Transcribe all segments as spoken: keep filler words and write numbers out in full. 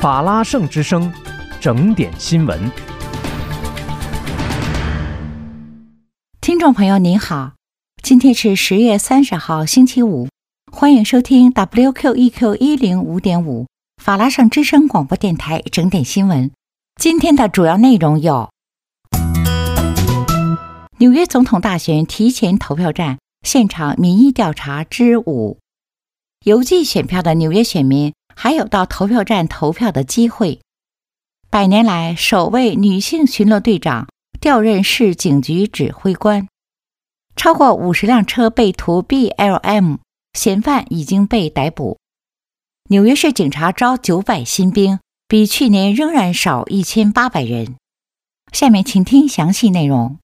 法拉盛之声，整点新闻。 听众朋友您好，今天是十月三十号星期五，欢迎收听 W Q E Q 一零五点五 法拉盛之声广播电台整点新闻。今天的主要内容有：纽约总统大选提前投票站现场民意调查之五，邮寄选票的纽约选民还有到投票站投票的机会。百年来首位女性巡逻队长调任市警局指挥官。超过五十辆车被涂 B L M， 嫌犯已经被逮捕。纽约市警察招九百新兵，比去年仍然少一千八百人。下面请听详细内容。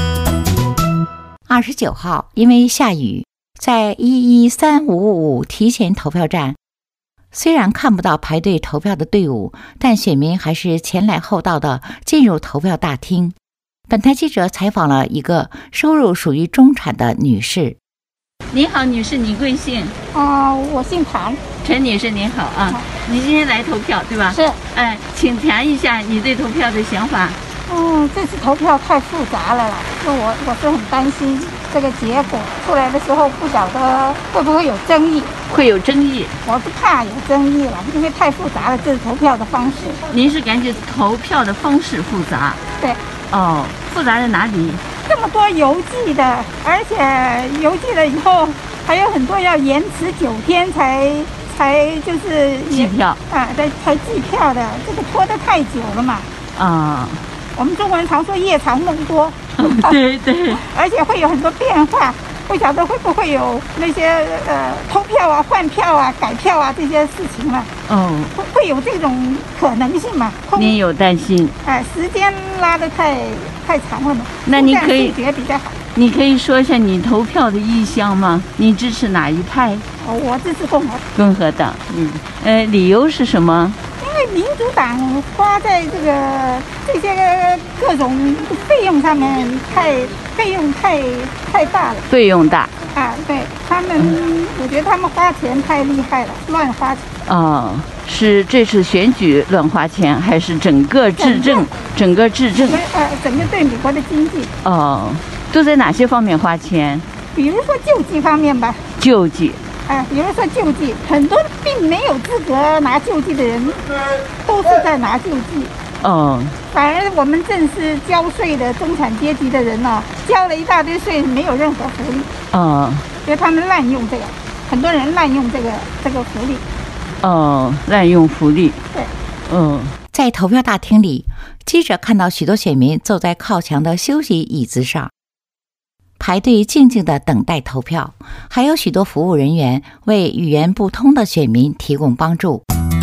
二十九号，因为下雨，在一一三五五提前投票站，虽然看不到排队投票的队伍，但选民还是前来后到的进入投票大厅。本台记者采访了一个收入属于中产的女士。 您好，女士，你贵姓？ 啊、呃，我姓谭。 陈女士您好啊，你今天来投票对吧？ 是。 哎，请谈一下你对投票的想法。 嗯，这次投票太复杂了啦，就我我是很担心这个结果出来的时候，不晓得会不会有争议。 会有争议？ 我是怕有争议了，因为太复杂了，这次投票的方式。 您是感觉投票的方式复杂？ 对。 哦，复杂在哪里？ 这么多邮寄的，而且邮寄了以后还有很多要延迟九天才才就是计票啊，才才计票的，这个拖得太久了嘛。 啊， 我们中国人常说夜长梦多。 对对。 而且会有很多变化，不晓得会不会有那些呃偷票啊、换票啊、改票啊这些事情嘛？ 哦， 会会有这种可能性嘛？ 您有担心？ 哎，时间拉得太太长了嘛。 那你可以觉比较好。 你可以说一下你投票的意向吗？你支持哪一派？ 哦，我支持共和共和党。嗯，呃，理由是什么？ 因为民主党花在这个这些各种费用上面太费用太太大了。 费用大。 啊，对他们、嗯，我觉得他们花钱太厉害了，乱花钱。 哦，是这次选举乱花钱，还是整个治政？整个治政？ 呃，整个对美国的经济。 哦，都在哪些方面花钱？ 比如说救济方面吧。 救济。 啊，比如说救济，很多并没有资格拿救济的人，都是在拿救济。 哦。 反而我们正是交税的中产阶级的人呢、啊，交了一大堆税，没有任何福利。 哦。 因为他们滥用这个，很多人滥用这个这个福利。 哦，滥用福利。 对。 嗯。 在投票大厅里，记者看到许多选民坐在靠墙的休息椅子上，排队静静地等待投票，还有许多服务人员为语言不通的选民提供帮助。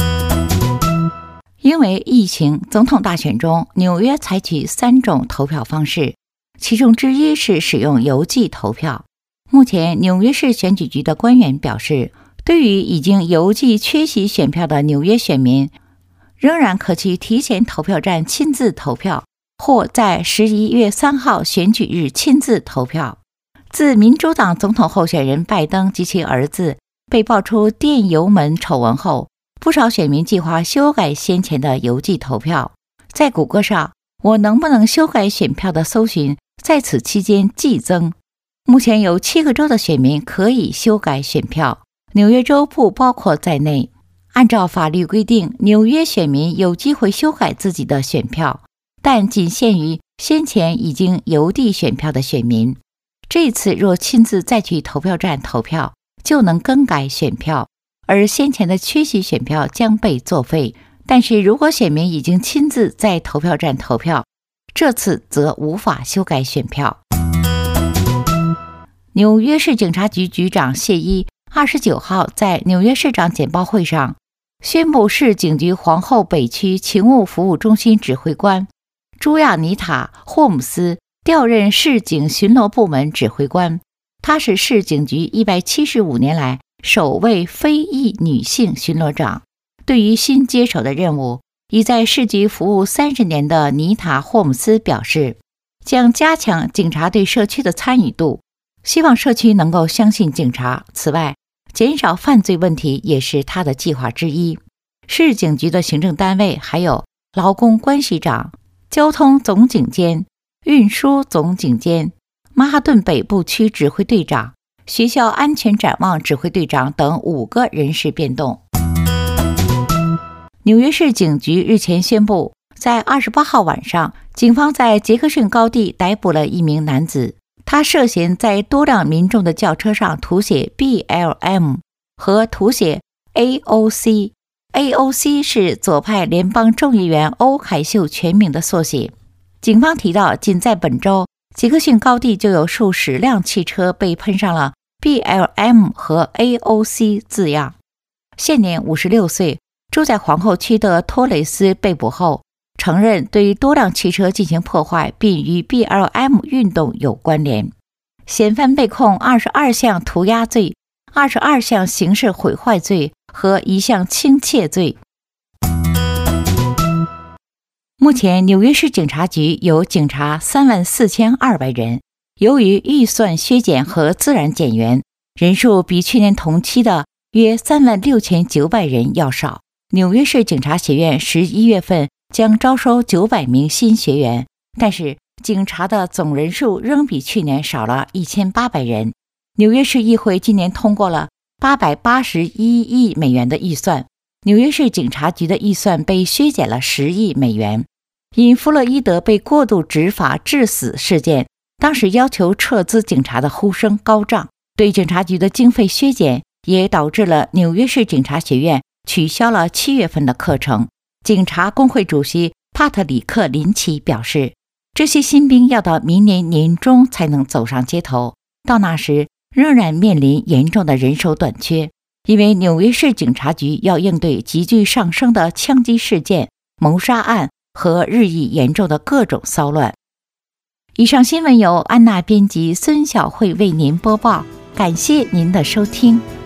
因为疫情，总统大选中，纽约采取三种投票方式，其中之一是使用邮寄投票。目前，纽约市选举局的官员表示，对于已经邮寄缺席选票的纽约选民，仍然可去提前投票站亲自投票，或在十一月三号选举日亲自投票。自民主党总统候选人拜登及其儿子被爆出电邮门丑闻后，不少选民计划修改先前的邮寄投票。在谷歌上，我能不能修改选票的搜寻在此期间激增。目前有七个州的选民可以修改选票，纽约州不包括在内。按照法律规定，纽约选民有机会修改自己的选票，但仅限于先前已经邮递选票的选民。这次若亲自再去投票站投票，就能更改选票，而先前的缺席选票将被作废。但是如果选民已经亲自在投票站投票，这次则无法修改选票。纽约市警察局局长谢伊二十九号在纽约市长简报会上宣布，市警局皇后北区勤务服务中心指挥官朱亚妮塔·霍姆斯调任市警巡逻部门指挥官。她是市警局一百七十五年来首位非裔女性巡逻长。对于新接手的任务，已在市局服务三十年的妮塔·霍姆斯表示，将加强警察对社区的参与度，希望社区能够相信警察。此外，减少犯罪问题也是他的计划之一。 市警局的行政单位还有劳工关系长、交通总警监、运输总警监、曼哈顿北部区指挥队长、学校安全展望指挥队长等五个人事变动。纽约市警局日前宣布，在二十八号晚上，警方在杰克逊高地逮捕了一名男子，他涉嫌在多辆民众的轿车上涂写 B L M 和涂写 A O C。A O C 是左派联邦众议员欧凯秀全名的缩写。警方提到，仅在本周，杰克逊高地就有数十辆汽车被喷上了 B L M 和 A O C 字样。现年五十六岁，住在皇后区的托雷斯被捕后，承认对多辆汽车进行破坏，并与 B L M 运动有关联。嫌犯被控二十二项涂鸦罪、二十二项刑事毁坏罪和一项轻窃罪。目前，纽约市警察局有警察三万四千二百人，由于预算削减和自然减员，人数比去年同期的约三万六千九百人要少。纽约市警察学院十一月份将招收九百名新学员，但是警察的总人数仍比去年少了一千八百人。纽约市议会今年通过了八百八十一亿美元的预算，纽约市警察局的预算被削减了十亿美元。因弗洛伊德被过度执法致死事件，当时要求撤资警察的呼声高涨，对警察局的经费削减也导致了纽约市警察学院取消了七月份的课程。警察工会主席帕特里克·林奇表示，这些新兵要到明年年中才能走上街头，到那时仍然面临严重的人手短缺，因为纽约市警察局要应对急剧上升的枪击事件、谋杀案和日益严重的各种骚乱。以上新闻由安娜编辑孙晓慧为您播报，感谢您的收听。